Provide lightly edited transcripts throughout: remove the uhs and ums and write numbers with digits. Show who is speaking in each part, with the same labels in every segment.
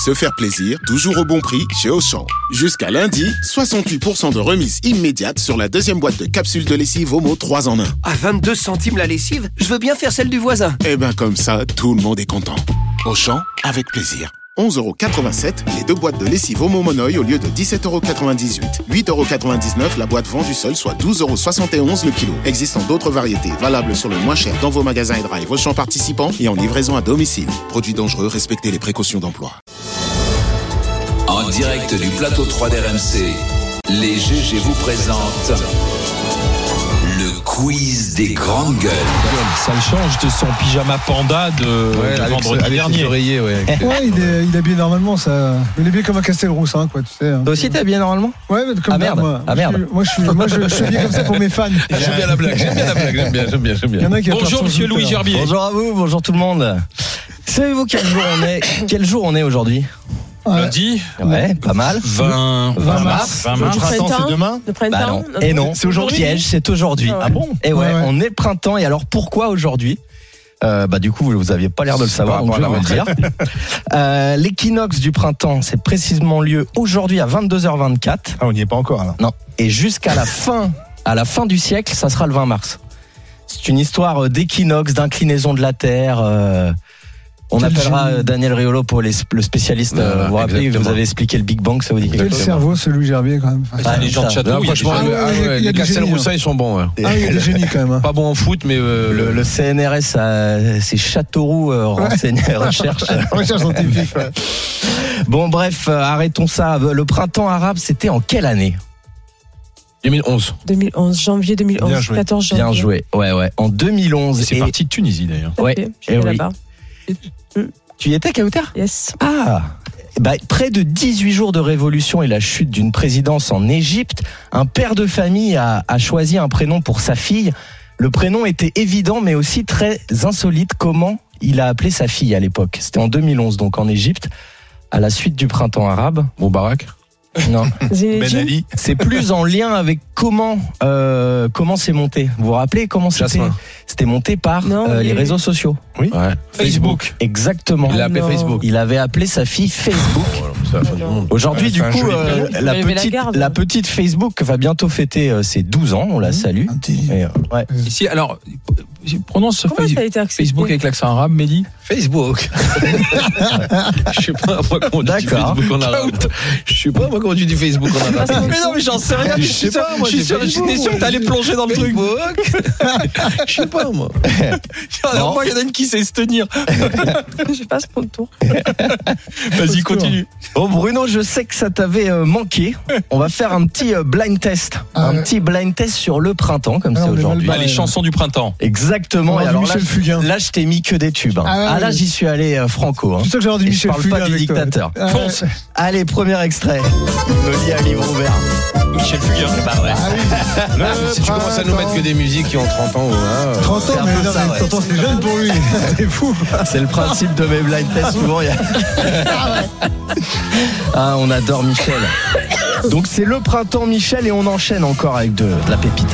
Speaker 1: se faire plaisir, toujours au bon prix chez Auchan. Jusqu'à lundi, 68% de remise immédiate sur la deuxième boîte de capsules de lessive Omo 3 en 1.
Speaker 2: À 22 centimes la lessive, je veux bien faire celle du voisin.
Speaker 1: Eh ben comme ça, tout le monde est content. Auchan, avec plaisir. 11,87€ les 2 boîtes de lessive Omo Monoï au lieu de 17,98€. 8,99€ la boîte vendue seule, soit 12,71€ le kilo. Existant d'autres variétés, valables sur le moins cher dans vos magasins et drive Auchan participants et en livraison à domicile. Produits dangereux, respectez les précautions d'emploi.
Speaker 3: En direct du plateau 3 d'RMC, les GG vous présentent le quiz des grandes gueules.
Speaker 4: Ça le change de son pyjama panda de vendredi dernier.
Speaker 5: Il est habillé normalement, ça. Il est habillé comme un Castelrousse, hein, quoi, tu sais.
Speaker 6: Toi aussi, t'es habillé normalement ?
Speaker 5: Ouais, mais comme
Speaker 6: merde.
Speaker 5: moi.
Speaker 6: Merde.
Speaker 5: Moi, je suis habillé comme ça pour mes fans.
Speaker 4: J'aime bien la blague, j'aime bien. Bonjour Monsieur Louis Gerbier.
Speaker 6: Bonjour à vous, bonjour tout le monde. Savez-vous quel jour on est aujourd'hui ?
Speaker 4: Lundi.
Speaker 6: Ouais, pas mal.
Speaker 4: 20 mars.
Speaker 5: Le printemps, c'est demain ?
Speaker 7: Le printemps.
Speaker 6: Bah non. Et non, c'est aujourd'hui. Piège, c'est aujourd'hui.
Speaker 7: Ah
Speaker 6: bon ? Et ouais, on est printemps. Et alors pourquoi aujourd'hui ? Du coup, vous aviez pas l'air de le savoir, donc je vais vous le dire. L'équinoxe du printemps, c'est précisément lieu aujourd'hui à 22h24.
Speaker 5: Ah, on n'y est pas encore, alors.
Speaker 6: Non. Et jusqu'à la fin du siècle, ça sera le 20 mars. C'est une histoire d'équinoxe, d'inclinaison de la Terre. On appellera Daniel Riolo pour le spécialiste. Vous vous rappelez, vous avez expliqué le Big Bang, ça vous dit quelque chose ?
Speaker 5: Quel cerveau, ce Louis Gerbier, quand même.
Speaker 4: Les gens de Château,
Speaker 5: franchement,
Speaker 4: les Castelroussins, ils sont bons.
Speaker 5: Ah oui, il y a des génies, quand même.
Speaker 4: Pas bons en foot, mais
Speaker 6: le CNRS, c'est Châteauroux recherche
Speaker 5: scientifique. Ouais.
Speaker 6: Bon, bref, arrêtons ça. Le printemps arabe, c'était en quelle année ?
Speaker 4: 2011.
Speaker 7: Janvier 2011, 14 janvier.
Speaker 6: Bien joué. Ouais. En 2011.
Speaker 4: C'est parti de Tunisie, d'ailleurs.
Speaker 6: Ouais.
Speaker 7: J'étais là-bas.
Speaker 6: Tu y étais, Kauter ?
Speaker 7: Yes.
Speaker 6: Ah. Près de 18 jours de révolution et la chute d'une présidence en Égypte, un père de famille a choisi un prénom pour sa fille. Le prénom était évident, mais aussi très insolite. Comment il a appelé sa fille à l'époque ? C'était en 2011, donc en Égypte, à la suite du printemps arabe.
Speaker 4: Moubarak ?
Speaker 6: Non.
Speaker 4: Ben Ali.
Speaker 6: C'est plus en lien avec comment c'est monté. Vous vous rappelez comment c'était monté par les réseaux sociaux.
Speaker 4: Oui. Ouais. Facebook.
Speaker 6: Exactement.
Speaker 4: Il a appelé Facebook.
Speaker 6: Il avait appelé sa fille Facebook. Aujourd'hui, du coup, la petite Facebook va bientôt fêter ses 12 ans. On la salue.
Speaker 4: Ici, alors, prononce
Speaker 7: Facebook
Speaker 4: avec l'accent arabe, Mehdi.
Speaker 6: Facebook.
Speaker 4: Je sais pas moi comment on dit Facebook en arabe. Je sais pas moi comment tu dis Facebook en arabe.
Speaker 6: Mais non, mais j'en sais rien.
Speaker 4: Je sais pas moi.
Speaker 6: J'étais sûr que t'allais plonger dans le truc.
Speaker 4: Je sais pas moi.
Speaker 6: Alors
Speaker 4: moi, il y en a une qui sait se tenir.
Speaker 7: Je passe mon tour.
Speaker 4: Vas-y, continue.
Speaker 6: Bon, Bruno, je sais que ça t'avait manqué. On va faire un petit blind test. Petit blind test sur le printemps, comme c'est aujourd'hui.
Speaker 4: Les chansons du printemps.
Speaker 6: Exactement. Et alors là, je t'ai mis que des tubes. Là, j'y suis allé franco.
Speaker 5: Je suis sûr que j'ai du Michel Fugain.
Speaker 6: Je parle pas du dictateur.
Speaker 4: Fonce.
Speaker 6: Allez, premier extrait. Il me lit à livre ouvert.
Speaker 4: Michel Fugain.
Speaker 8: Si tu commences à nous mettre que des musiques qui ont 30 ans.
Speaker 5: 30 ans, mais 30 ans, c'est jeune pour lui. C'est fou.
Speaker 6: C'est le principe de mes blind tests. Souvent, on adore Michel. Donc, c'est le printemps, Michel, et on enchaîne encore avec de la pépite.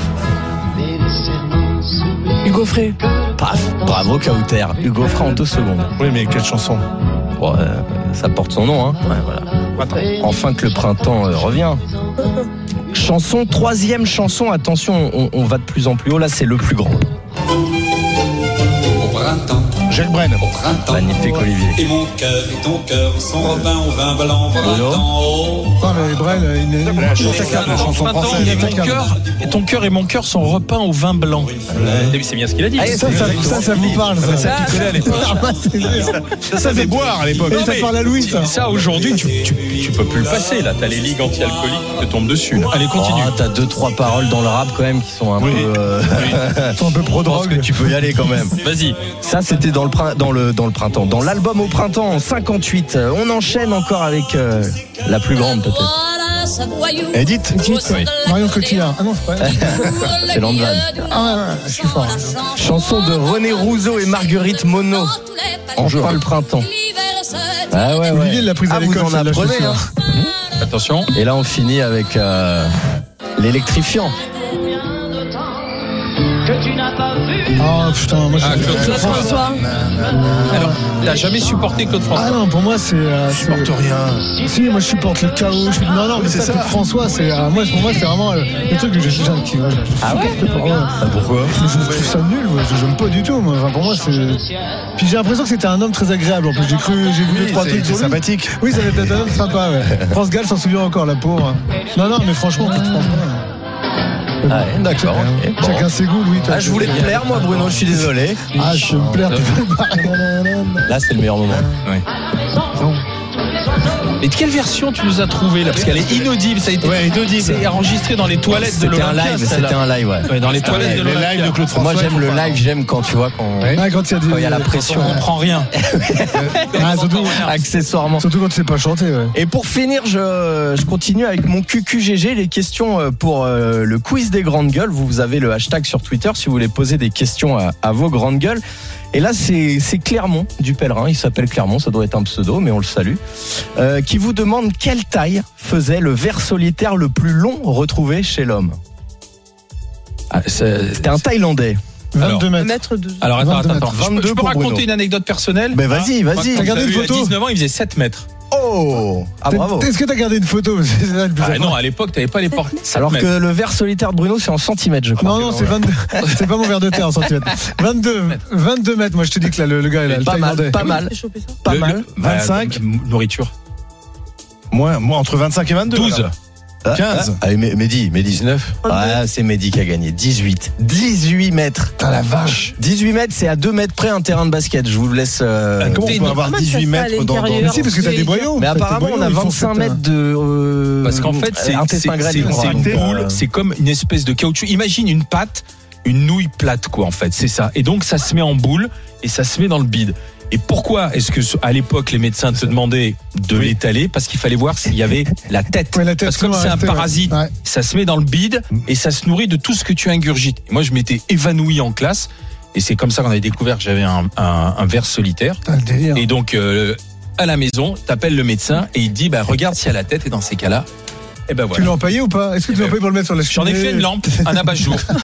Speaker 7: Hugo Frey.
Speaker 6: Paf, bravo Kauter. Hugo Frey en 2 secondes.
Speaker 8: Oui, mais quelle chanson ?
Speaker 6: Ça porte son nom, hein. Ouais, voilà. Enfin que le printemps revient. Chanson, 3e chanson, attention, on va de plus en plus haut, là c'est le plus grand.
Speaker 3: Au printemps.
Speaker 8: Gilles Brenne.
Speaker 3: Au printemps.
Speaker 6: Magnifique Olivier.
Speaker 3: Et mon cœur et ton cœur sont repeint au vin blanc. Printemps.
Speaker 5: Mais Brel, il est
Speaker 8: La chanson française.
Speaker 4: Et ton cœur et mon cœur sont repeints au vin blanc. C'est bien ce qu'il a dit.
Speaker 5: Ça vous parle.
Speaker 4: Ça, tu connais à l'époque.
Speaker 8: Ça fait boire à l'époque.
Speaker 5: Ça parle à Louis, ça.
Speaker 4: Ça, aujourd'hui, tu peux plus le passer. Là, t'as les ligues anti-alcooliques qui te tombent dessus. Allez, continue.
Speaker 6: T'as 2-3 paroles dans le rap quand même qui sont un peu.
Speaker 5: Sont un peu pro-drogue.
Speaker 6: Que tu peux y aller quand même.
Speaker 4: Vas-y.
Speaker 6: Ça, c'était dans le printemps. Dans l'album Au printemps en 58. On enchaîne encore avec la plus grande peut-être.
Speaker 8: Edith.
Speaker 6: Oui.
Speaker 5: Marion Cotillard. Ah non, c'est pas elle.
Speaker 6: C'est Landvan.
Speaker 5: Je suis fort.
Speaker 6: Chanson de René Rousseau et Marguerite Monod. Enfin le printemps. Ouais.
Speaker 5: Olivier l'a prise à l'école.
Speaker 6: Vous en apprenez, hein.
Speaker 4: Attention.
Speaker 6: Et là, on finit avec l'électrifiant.
Speaker 9: Que tu n'as pas vu
Speaker 5: Ah putain, moi
Speaker 8: Claude
Speaker 7: François.
Speaker 8: Alors, t'as jamais supporté Claude François?
Speaker 5: Ah non, pour moi c'est.
Speaker 9: Je supporte rien.
Speaker 5: Si, moi je supporte le chaos. Non, mais
Speaker 9: c'est
Speaker 5: ça,
Speaker 9: ça.
Speaker 5: Claude François, c'est. Pour moi, c'est vraiment le truc que je supporte pas.
Speaker 9: Pourquoi?
Speaker 5: Je trouve ça nul, moi. J'aime pas du tout. Moi. Enfin, pour moi, c'est. Puis j'ai l'impression que c'était un homme très agréable. En plus, j'ai vu 2-3 trucs sur lui.
Speaker 9: Sympathique.
Speaker 5: Oui, ça va être un homme sympa. Ouais. France Gall s'en souvient encore, la pauvre. Non, mais franchement, Claude François.
Speaker 6: Ah, d'accord. ok. Bon.
Speaker 5: Chacun ses goûts, Louis.
Speaker 6: Ah, je voulais te plaire, moi, Bruno, je suis désolé.
Speaker 5: Ah, je me plaire.
Speaker 6: Là, c'est le meilleur moment.
Speaker 8: Ouais. Et de quelle version tu nous as trouvé là? Parce qu'elle est inaudible, ça a été
Speaker 9: inaudible.
Speaker 8: C'est enregistré dans les toilettes de l'Olympia.
Speaker 6: C'était un live, ouais.
Speaker 8: Ouais, dans les toilettes de
Speaker 9: Le
Speaker 8: l'Olympia.
Speaker 9: live de Claude François.
Speaker 6: Moi, j'aime le live, j'aime quand tu vois quand
Speaker 5: Quand
Speaker 6: il y a la pression.
Speaker 8: On comprend rien.
Speaker 6: Accessoirement.
Speaker 5: Surtout quand tu sais pas chanter, ouais.
Speaker 6: Et pour finir, je continue avec mon QQGG, les questions pour le quiz des grandes gueules. Vous avez le hashtag sur Twitter si vous voulez poser des questions à vos grandes gueules. Et là, c'est Clermont du Pèlerin. Il s'appelle Clermont, ça doit être un pseudo, mais on le salue. Qui vous demande quelle taille faisait le ver solitaire le plus long retrouvé chez l'homme. C'était un Thaïlandais.
Speaker 5: 22 mètres.
Speaker 7: Mètre 12.
Speaker 8: Alors attends.
Speaker 6: 22
Speaker 8: Je peux
Speaker 6: pour
Speaker 8: raconter
Speaker 6: Bruno.
Speaker 8: une anecdote personnelle?
Speaker 6: Mais vas-y.
Speaker 5: Regardez une
Speaker 8: Il a
Speaker 5: photo.
Speaker 8: 19 ans, il faisait 7 mètres.
Speaker 6: Oh, ah bravo.
Speaker 5: Est-ce que t'as gardé une photo? C'est ça le plus
Speaker 8: Ah non, à l'époque, t'avais pas les portes.
Speaker 6: Alors que le ver solitaire de Bruno, c'est en centimètres, je crois.
Speaker 5: Non, c'est 22. C'est pas mon verre de terre en centimètres. 22 mètres. Moi, je te dis que là, le gars, il a le
Speaker 6: Pas mal,
Speaker 5: Thaïlandais.
Speaker 6: pas mal,
Speaker 7: J'ai chopé ça.
Speaker 6: pas mal.
Speaker 9: 25.
Speaker 8: Nourriture.
Speaker 9: Moi, entre 25 et 22.
Speaker 8: 12.
Speaker 9: alors. 15.
Speaker 6: Allez, Mehdi 19. Ah, c'est Mehdi qui a gagné. 18 mètres.
Speaker 5: Putain, la vache.
Speaker 6: 18 mètres, c'est à 2 mètres près un terrain de basket. Je vous laisse.
Speaker 9: Comment on peut avoir
Speaker 7: Comment
Speaker 9: 18
Speaker 7: ça fait à
Speaker 9: mètres dans
Speaker 7: l'intérieur
Speaker 5: Mais si, parce que t'as des boyaux.
Speaker 6: Mais
Speaker 5: T'as des
Speaker 6: apparemment,
Speaker 5: boyaux,
Speaker 6: on a
Speaker 5: ils font
Speaker 6: 25
Speaker 5: cette,
Speaker 6: mètres de.
Speaker 8: Parce qu'en fait, c'est
Speaker 6: intestin grêle, je crois.
Speaker 8: une
Speaker 6: Donc,
Speaker 8: boule, c'est comme une espèce de caoutchouc. Imagine une pâte, une nouille plate, quoi, en fait, c'est ça. Et donc, ça se met en boule et ça se met dans le bide. Et pourquoi est-ce que à l'époque les médecins te demandaient de l'étaler? Parce qu'il fallait voir s'il y avait la tête.
Speaker 5: Ouais, la tête,
Speaker 8: Parce que comme c'est un
Speaker 5: rester, ouais.
Speaker 8: parasite,
Speaker 5: Ouais.
Speaker 8: ça se met dans le bide et ça se nourrit de tout ce que tu ingurgites. Et moi, je m'étais évanoui en classe et c'est comme ça qu'on avait découvert que j'avais un ver solitaire.
Speaker 5: Putain, le délire.
Speaker 8: Et donc à la maison, t'appelles le médecin et il te dit regarde si elle a la tête et dans ces cas-là, et ben
Speaker 5: Tu
Speaker 8: voilà.
Speaker 5: l'as empaillé ou pas? Est-ce que tu l'as empaillé pour le mettre sur la
Speaker 8: J'en ai
Speaker 5: cheminée?
Speaker 8: fait une lampe, un abat-jour.